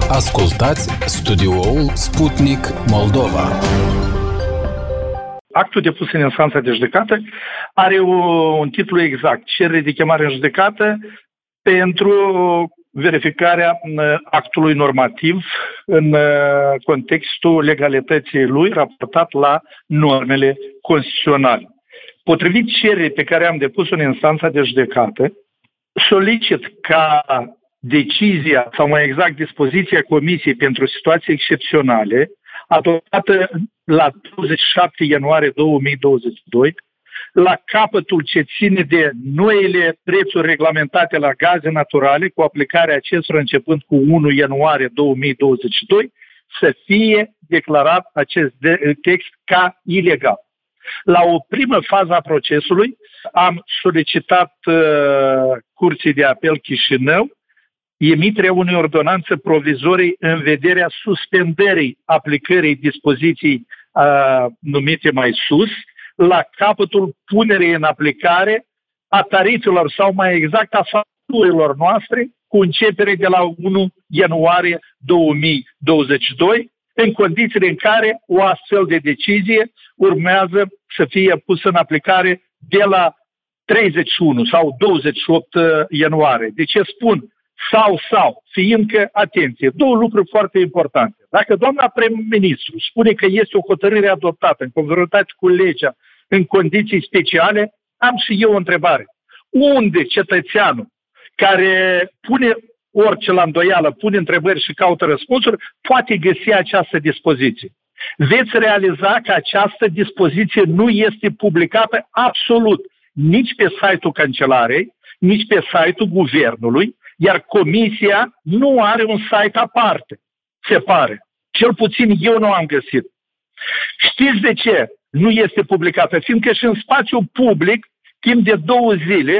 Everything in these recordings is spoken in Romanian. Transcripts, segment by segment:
Ascultați studioul Sputnik Moldova. Actul depus în instanța de judecată are un titlu exact: cerere de chemare în judecată pentru verificarea actului normativ în contextul legalității lui raportat la normele constituționale. Potrivit cererii pe care am depus-o în instanța de judecată, solicit ca decizia, sau mai exact dispoziția Comisiei pentru situații excepționale, adoptată la 27 ianuarie 2022, la capătul ce ține de noile prețuri reglementate la gaze naturale, cu aplicarea acestora începând cu 1 ianuarie 2022, să fie declarat acest text ca ilegal. La o primă fază a procesului am solicitat Curții de Apel Chișinău emiterea unei ordonanțe provizorii în vederea suspendării aplicării dispoziției numite mai sus, la capătul punerii în aplicare a tarifelor sau mai exact a facturilor noastre cu începere de la 1 ianuarie 2022, în condițiile în care o astfel de decizie urmează să fie pusă în aplicare de la 31 sau 28 ianuarie. De ce spun sau, fiindcă, atenție, două lucruri foarte importante. Dacă doamna prim-ministru spune că este o hotărâre adoptată în conformitate cu legea în condiții speciale, am și eu o întrebare. Unde cetățeanul care pune orice la îndoială, pune întrebări și caută răspunsuri, poate găsi această dispoziție? Veți realiza că această dispoziție nu este publicată absolut nici pe site-ul Cancelarei, nici pe site-ul Guvernului, iar Comisia nu are un site aparte, se pare. Cel puțin eu nu am găsit. Știți de ce nu este publicată? Fiindcă și în spațiul public, timp de 2 zile,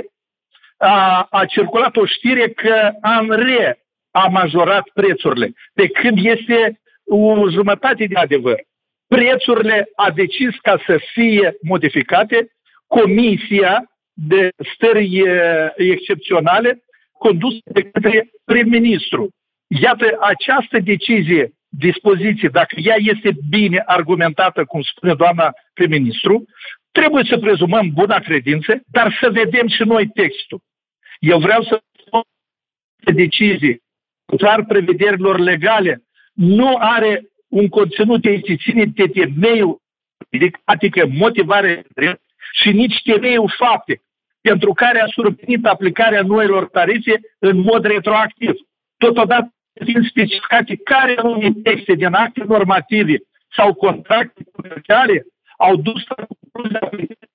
a circulat o știre că ANRE a majorat prețurile, pe când este o jumătate de adevăr. Prețurile a decis ca să fie modificate Comisia de stări excepționale condusă de către prim-ministru. Iată, această decizie, dispoziție, dacă ea este bine argumentată, cum spune doamna prim-ministru, trebuie să prezumăm buna credință, dar să vedem și noi textul. Eu vreau să spun că decizie, clar prevederilor legale, nu are un conținut ce ține de temeiul, adică motivare și nici temeiul fapte, pentru care a survenit aplicarea noilor tarife în mod retroactiv. Totodată fiind specificate care anume texte din acte normative sau contracte comerciale au dus la concluzia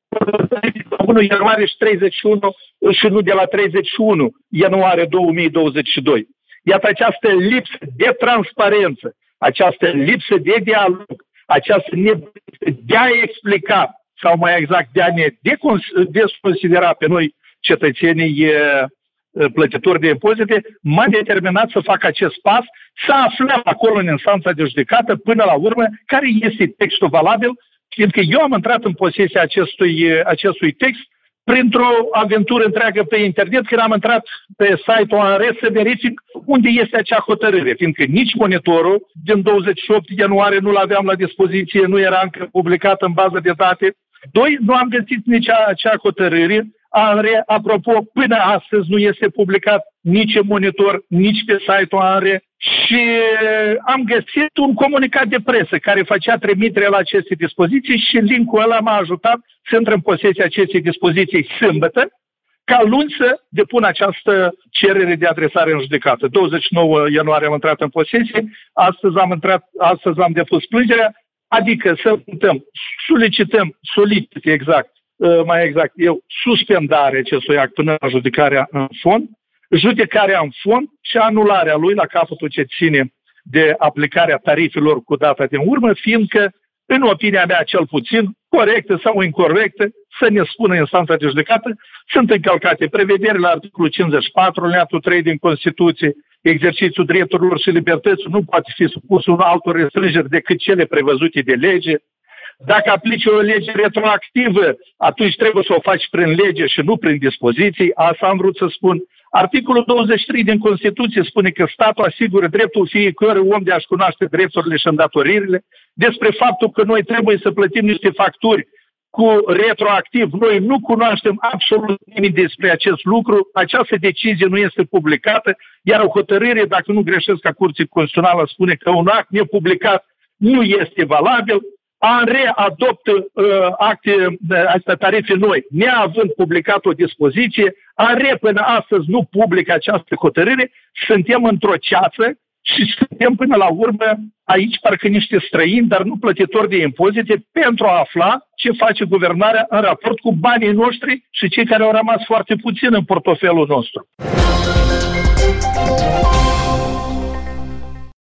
1 ianuarie și 31 și nu de la 31 ianuarie 2022. Iată această lipsă de transparență, această lipsă de dialog, această nevoie de a explica sau mai exact de a ne desconsidera pe noi cetățenii plătitori de impozite, m-a determinat să fac acest pas, să aflăm acolo în instanța de judecată până la urmă care este textul valabil, fiindcă eu am intrat în posesia acestui text printr-o aventură întreagă pe internet, când am intrat pe site-ul ANRE să verific unde este acea hotărâre, fiindcă nici monitorul din 28 ianuarie nu-l aveam la dispoziție, nu era încă publicat în bază de date. 2. Nu am găsit nici acea hotărâre. ANRE, apropo, până astăzi nu este publicat nici în monitor, nici pe site-ul ANRE și am găsit un comunicat de presă care făcea trimitere la aceste dispoziții și link-ul ăla m-a ajutat să intră în posesia acestei dispoziții sâmbătă, ca luni să depun această cerere de adresare în judecată. 29 ianuarie am intrat în posesie, astăzi am depus plângerea, adică suspendarea acestui act până la judecarea în fond, judecarea în fond și anularea lui la capătul ce ține de aplicarea tarifelor cu data din urmă, fiindcă, în opinia mea cel puțin, corectă sau incorrectă, să ne spună instanța de judecată, sunt încălcate prevederile articolul 54, alineatul 3 din Constituție, exercițiul drepturilor și libertății nu poate fi supus unor altor restrângeri decât cele prevăzute de lege. Dacă aplici o lege retroactivă, atunci trebuie să o faci prin lege și nu prin dispoziții. Asta am vrut să spun. Articolul 23 din Constituție spune că statul asigură dreptul fiecărui om de a-și cunoaște drepturile și îndatoririle, despre faptul că noi trebuie să plătim niște facturi cu retroactiv. Noi nu cunoaștem absolut nimic despre acest lucru, această decizie nu este publicată, iar o hotărâre, dacă nu greșesc, a Curții Constituțională spune că un act nepublicat nu este valabil. ANRE adoptă tarife noi, neavând publicat o dispoziție. ANRE până astăzi nu publică această hotărâre. Suntem într-o ceață și suntem până la urmă aici parcă niște străini, dar nu plătitori de impozite, pentru a afla ce face guvernarea în raport cu banii noștri și cei care au rămas foarte puțin în portofelul nostru.